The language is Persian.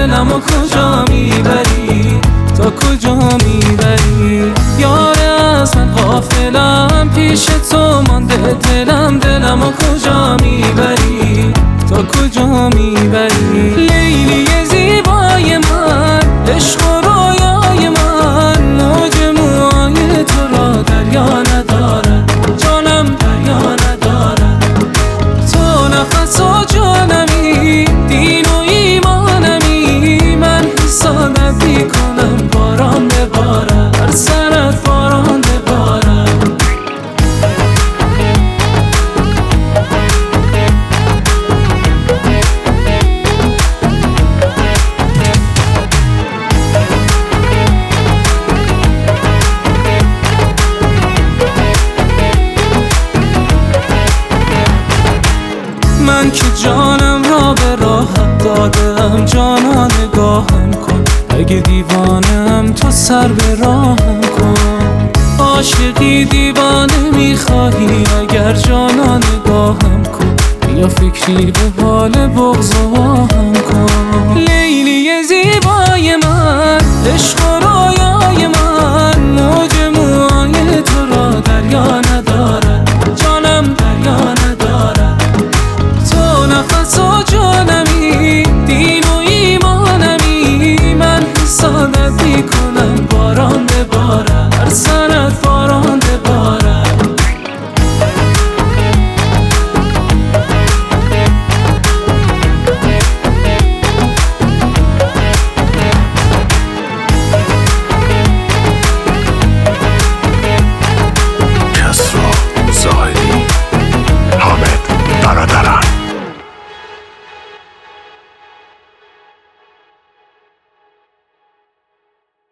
دلمو کجا میبری، تا کجا میبری؟ یاره از من غافلم، پیش تو مانده دلمو کجا میبری، تا کجا میبری؟ لیلی زیبای من، عشق و رویای من، موج موهای تو را دریا ندارد، جانم دریا ندارد. تو نفس و جانمی، دین و ایمانمی، من حسادت میکنم باران ببارد، بر سرت باران ببارد. من که جانم را به راحت دادم، جانا نگاهم کن، اگه دیوانم تو سر به راهم کن. عاشقی دیوانه میخواهی، اگر جانا نگاهم کن، بیا فکری به بال بغض و آهم کن. لیلی زیبای من، عشق و رویا